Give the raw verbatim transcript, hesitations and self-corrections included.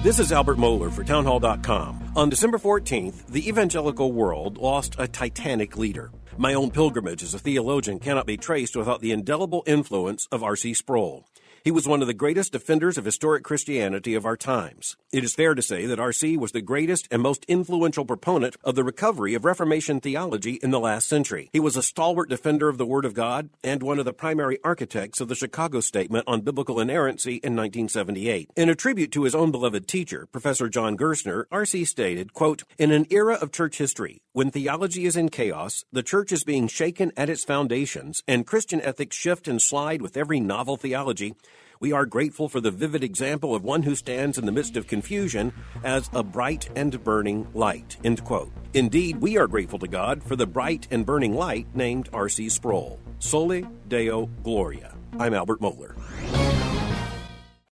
This is Albert Mohler for townhall dot com. On December fourteenth, the evangelical world lost a titanic leader. My own pilgrimage as a theologian cannot be traced without the indelible influence of R C Sproul. He was one of the greatest defenders of historic Christianity of our times. It is fair to say that R C was the greatest and most influential proponent of the recovery of Reformation theology in the last century. He was a stalwart defender of the Word of God and one of the primary architects of the Chicago Statement on Biblical Inerrancy in nineteen seventy-eight. In a tribute to his own beloved teacher, Professor John Gerstner, R C stated, quote, "In an era of church history, when theology is in chaos, the church is being shaken at its foundations, and Christian ethics shift and slide with every novel theology, we are grateful for the vivid example of one who stands in the midst of confusion as a bright and burning light," end quote. Indeed, we are grateful to God for the bright and burning light named R C Sproul. Soli Deo Gloria. I'm Albert Mohler.